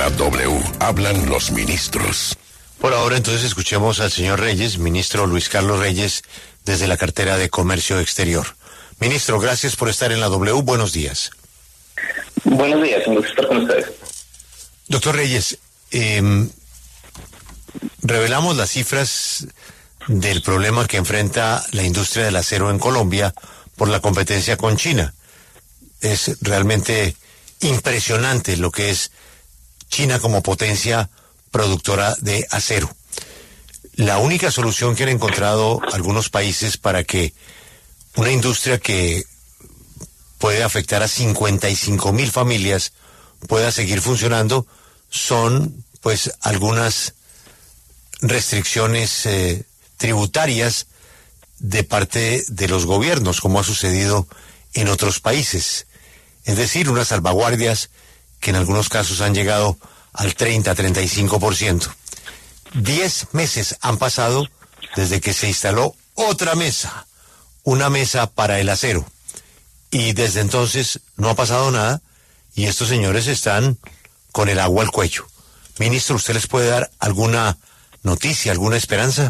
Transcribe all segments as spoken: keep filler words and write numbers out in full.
la W. Hablan los ministros. Por ahora, entonces, escuchemos al señor Reyes, ministro Luis Carlos Reyes, desde la cartera de Comercio Exterior. Ministro, gracias por estar en la W. Buenos días. Buenos días, un gusto estar con ustedes. Doctor Reyes, eh, revelamos las cifras del problema que enfrenta la industria del acero en Colombia por la competencia con China. Es realmente impresionante lo que es China como potencia productora de acero. La única solución que han encontrado algunos países para que una industria que puede afectar a cincuenta y cinco mil familias pueda seguir funcionando son pues algunas restricciones eh, tributarias de parte de los gobiernos, como ha sucedido en otros países. Es decir, unas salvaguardias que en algunos casos han llegado al treinta a treinta y cinco por ciento. Diez meses han pasado desde que se instaló otra mesa, una mesa para el acero. Y desde entonces no ha pasado nada y estos señores están con el agua al cuello. Ministro, ¿usted les puede dar alguna noticia, alguna esperanza?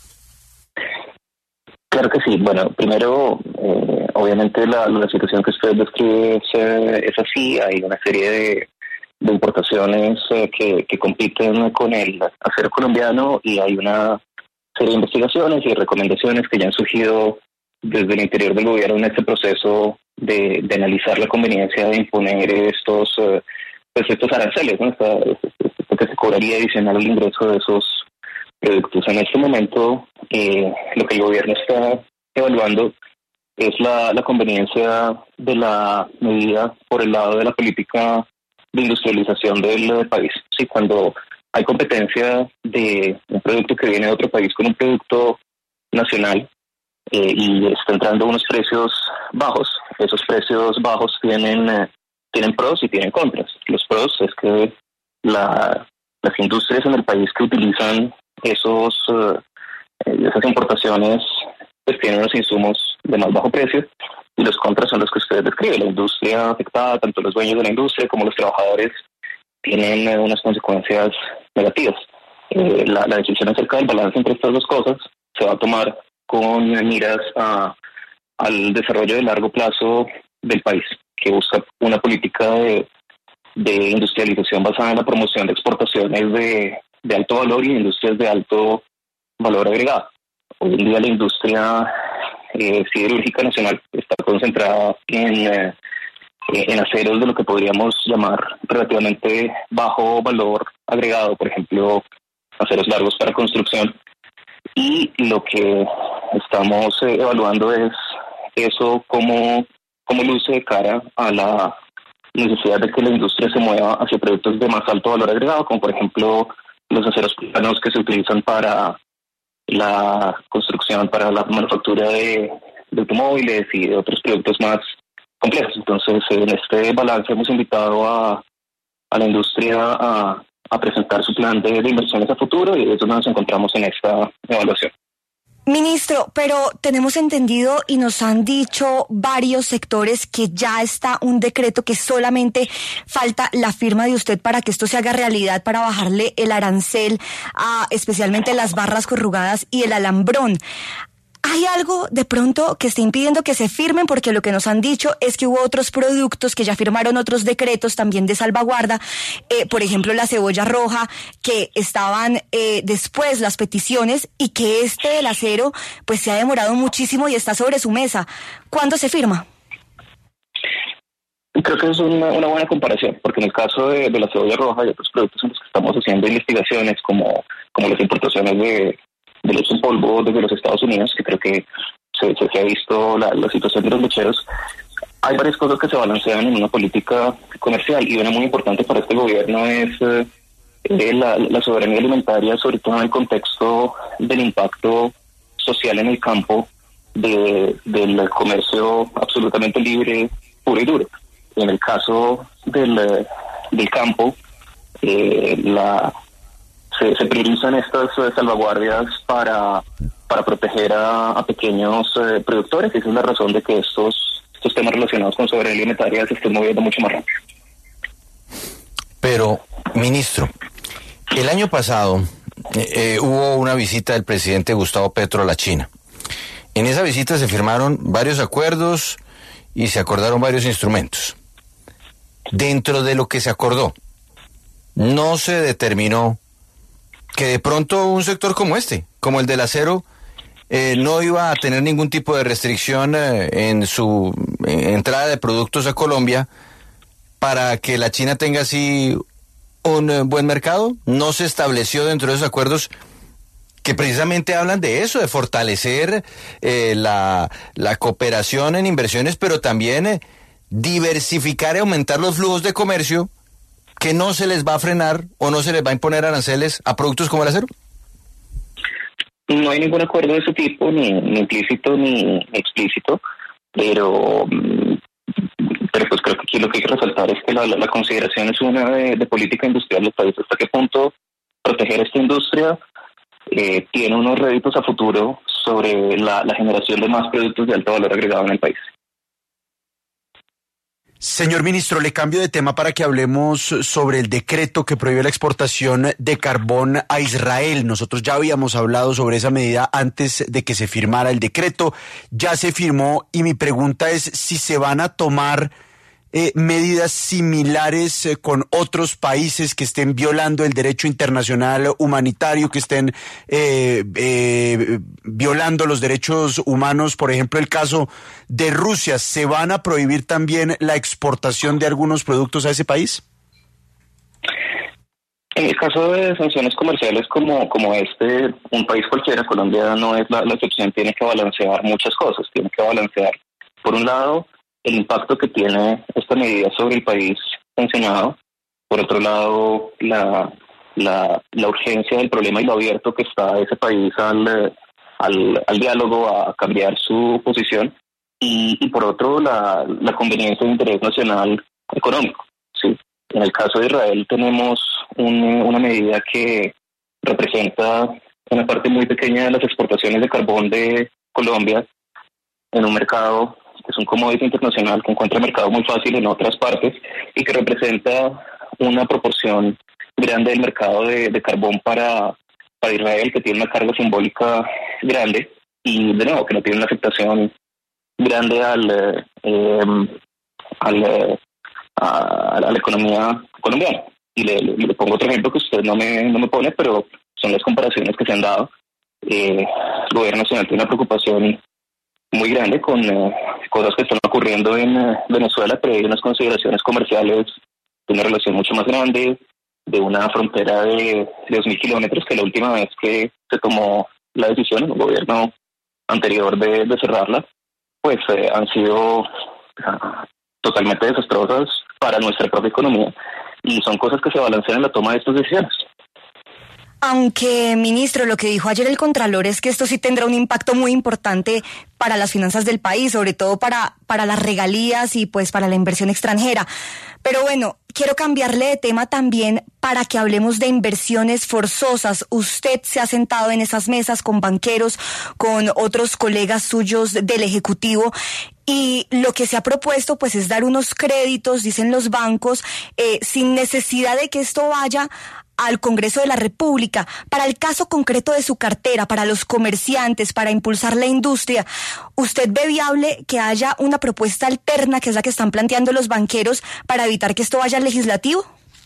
Claro que sí. Bueno, primero, eh, obviamente la, la situación que usted describe es, eh, es así. Hay una serie de, de importaciones eh, que, que compiten con el acero colombiano y hay una serie de investigaciones y recomendaciones que ya han surgido desde el interior del gobierno en este proceso de, de analizar la conveniencia de imponer estos, eh, pues estos aranceles, ¿no? Esta, esto que se cobraría adicional al ingreso de esos productos. En este momento, eh, lo que el gobierno está evaluando es la, la conveniencia de la medida por el lado de la política de industrialización del, del país. Sí, cuando hay competencia de un producto que viene de otro país con un producto nacional, Eh, y está entrando a unos precios bajos. Esos precios bajos tienen eh, tienen pros y tienen contras. Los pros es que la, las industrias en el país que utilizan esos uh, esas importaciones pues tienen unos insumos de más bajo precio, y los contras son los que usted describe. La industria afectada, tanto los dueños de la industria como los trabajadores, tienen eh, unas consecuencias negativas. Eh, la, la decisión acerca del balance entre estas dos cosas se va a tomar con miras a, al desarrollo de largo plazo del país, que busca una política de, de industrialización basada en la promoción de exportaciones de, de alto valor y de industrias de alto valor agregado. Hoy en día la industria eh, siderúrgica nacional está concentrada en, eh, en aceros de lo que podríamos llamar relativamente bajo valor agregado, por ejemplo, aceros largos para construcción. Y lo que estamos eh, evaluando es eso cómo, cómo luce de cara a la necesidad de que la industria se mueva hacia productos de más alto valor agregado, como por ejemplo los aceros planos que se utilizan para la construcción, para la manufactura de, de automóviles y de otros productos más complejos. Entonces, en este balance hemos invitado a, a la industria a a presentar su plan de, de inversiones a futuro, y eso nos encontramos en esta evaluación. Ministro, pero tenemos entendido y nos han dicho varios sectores que ya está un decreto, que solamente falta la firma de usted para que esto se haga realidad, para bajarle el arancel a especialmente las barras corrugadas y el alambrón. ¿Hay algo de pronto que esté impidiendo que se firmen? Porque lo que nos han dicho es que hubo otros productos que ya firmaron otros decretos también de salvaguarda, eh, por ejemplo la cebolla roja, que estaban eh, después las peticiones, y que este del acero pues se ha demorado muchísimo y está sobre su mesa. ¿Cuándo se firma? Creo que es una, una buena comparación, porque en el caso de, de la cebolla roja y otros productos en los que estamos haciendo investigaciones, como, como las importaciones de de leche en polvo desde los Estados Unidos, que creo que se, se, se ha visto la, la situación de los lecheros, hay varias cosas que se balancean en una política comercial, y una muy importante para este gobierno es eh, la, la soberanía alimentaria, sobre todo en el contexto del impacto social en el campo de, del comercio absolutamente libre, puro y duro. En el caso del, del campo, eh, la Se, se priorizan estas eh, salvaguardias para, para proteger a, a pequeños eh, productores, y esa es la razón de que estos, estos temas relacionados con soberanía alimentaria se estén moviendo mucho más rápido. Pero, Ministro, el año pasado eh, hubo una visita del presidente Gustavo Petro a la China. En esa visita se firmaron varios acuerdos y se acordaron varios instrumentos. Dentro de lo que se acordó, no se determinó que de pronto un sector como este, como el del acero, eh, no iba a tener ningún tipo de restricción eh, en su eh, entrada de productos a Colombia para que la China tenga así un eh, buen mercado. No se estableció dentro de esos acuerdos que precisamente hablan de eso, de fortalecer eh, la, la cooperación en inversiones, pero también eh, diversificar y aumentar los flujos de comercio, que no se les va a frenar o no se les va a imponer aranceles a productos como el acero. No hay ningún acuerdo de ese tipo, ni, ni implícito ni, ni explícito, pero, pero pues creo que aquí lo que hay que resaltar es que la, la, la consideración es una de, de política industrial del país. ¿Hasta qué punto proteger esta industria eh, tiene unos réditos a futuro sobre la, la generación de más productos de alto valor agregado en el país? Señor ministro, le cambio de tema para que hablemos sobre el decreto que prohíbe la exportación de carbón a Israel. Nosotros ya habíamos hablado sobre esa medida antes de que se firmara el decreto. Ya se firmó y mi pregunta es si se van a tomar eh, medidas similares eh, con otros países que estén violando el derecho internacional humanitario, que estén eh, eh, violando los derechos humanos. Por ejemplo, el caso de Rusia. ¿Se van a prohibir también la exportación de algunos productos a ese país? En el caso de sanciones comerciales como, como este, un país cualquiera, Colombia no es la, la excepción, tiene que balancear muchas cosas. Tiene que balancear, por un lado, el impacto que tiene esta medida sobre el país sancionado. Por otro lado, la, la, la urgencia del problema y lo abierto que está ese país al, al, al diálogo, a cambiar su posición. Y, y por otro, la, la conveniencia de interés nacional económico. ¿Sí? En el caso de Israel tenemos un, una medida que representa una parte muy pequeña de las exportaciones de carbón de Colombia en un mercado que es un commodity internacional que encuentra mercado muy fácil en otras partes y que representa una proporción grande del mercado de, de carbón para, para Israel, que tiene una carga simbólica grande y, de nuevo, que no tiene una afectación grande al, eh, al, eh, a, a la economía colombiana. Y le, le, le pongo otro ejemplo que usted no me, no me pone, pero son las comparaciones que se han dado. Eh, el gobierno nacional tiene una preocupación muy grande con eh, cosas que están ocurriendo en eh, Venezuela, pero hay unas consideraciones comerciales de una relación mucho más grande, de una frontera de, de dos mil kilómetros, que la última vez que se tomó la decisión en el gobierno anterior de, de cerrarla, pues eh, han sido uh, totalmente desastrosas para nuestra propia economía, y son cosas que se balancean en la toma de estas decisiones. Aunque, ministro, lo que dijo ayer el Contralor es que esto sí tendrá un impacto muy importante para las finanzas del país, sobre todo para, para las regalías y pues para la inversión extranjera. Pero bueno, quiero cambiarle de tema también para que hablemos de inversiones forzosas. Usted se ha sentado en esas mesas con banqueros, con otros colegas suyos del Ejecutivo, y lo que se ha propuesto pues es dar unos créditos, dicen los bancos, eh, sin necesidad de que esto vaya al Congreso de la República, para el caso concreto de su cartera, para los comerciantes, para impulsar la industria. ¿Usted ve viable que haya una propuesta alterna, que es la que están planteando los banqueros, para evitar que esto vaya al legislativo?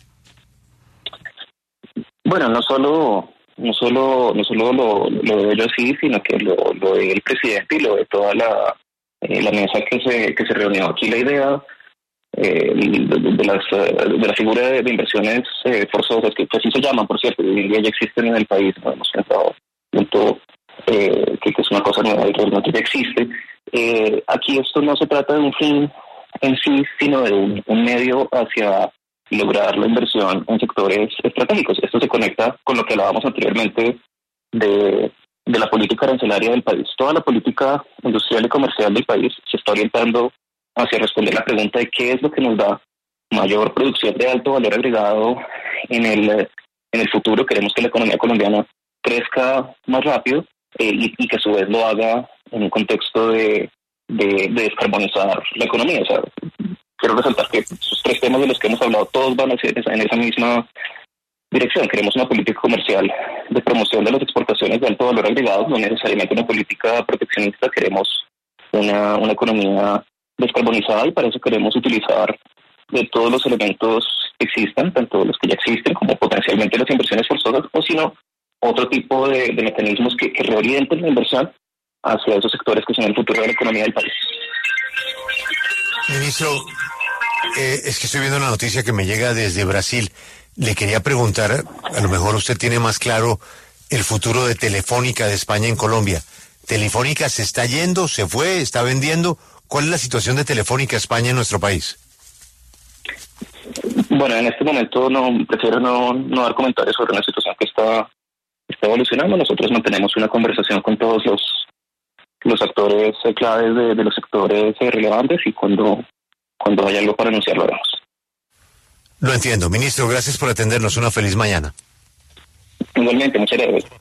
Bueno, no solo no solo no solo lo, lo veo yo así, sino que lo, lo ve el presidente y lo ve toda la, eh, la mesa que se que se reunió. Aquí la idea Eh, de, de, las, de la figura de, de inversiones eh, forzosas, que así se llaman, por cierto, hoy en día ya existen en el país, no hemos pensado punto, eh, que, que es una cosa nueva y realmente ya existe. Eh, aquí esto no se trata de un fin en sí, sino de un, un medio hacia lograr la inversión en sectores estratégicos. Esto se conecta con lo que hablábamos anteriormente de, de la política arancelaria del país. Toda la política industrial y comercial del país se está orientando hacia responder la pregunta de qué es lo que nos da mayor producción de alto valor agregado en el en el futuro. Queremos que la economía colombiana crezca más rápido eh, y, y que a su vez lo haga en un contexto de, de, de descarbonizar la economía. O sea, quiero resaltar que esos tres temas de los que hemos hablado, todos van a ser en esa misma dirección. Queremos una política comercial de promoción de las exportaciones de alto valor agregado, no necesariamente una política proteccionista. Queremos una, una economía descarbonizada y para eso queremos utilizar de todos los elementos que existan, tanto los que ya existen como potencialmente las inversiones forzosas, o si no, otro tipo de, de mecanismos que, que reorienten la inversión hacia esos sectores que son el futuro de la economía del país. Ministro, eh, es que estoy viendo una noticia que me llega desde Brasil. Le quería preguntar, a lo mejor usted tiene más claro el futuro de Telefónica de España en Colombia. ¿Telefónica se está yendo, se fue, está vendiendo? ¿Cuál es la situación de Telefónica España en nuestro país? Bueno, en este momento no prefiero no, no dar comentarios sobre una situación que está, está evolucionando. Nosotros mantenemos una conversación con todos los los actores claves de, de los sectores relevantes y cuando, cuando haya algo para anunciar lo haremos. Lo entiendo. Ministro, gracias por atendernos. Una feliz mañana. Igualmente, muchas gracias.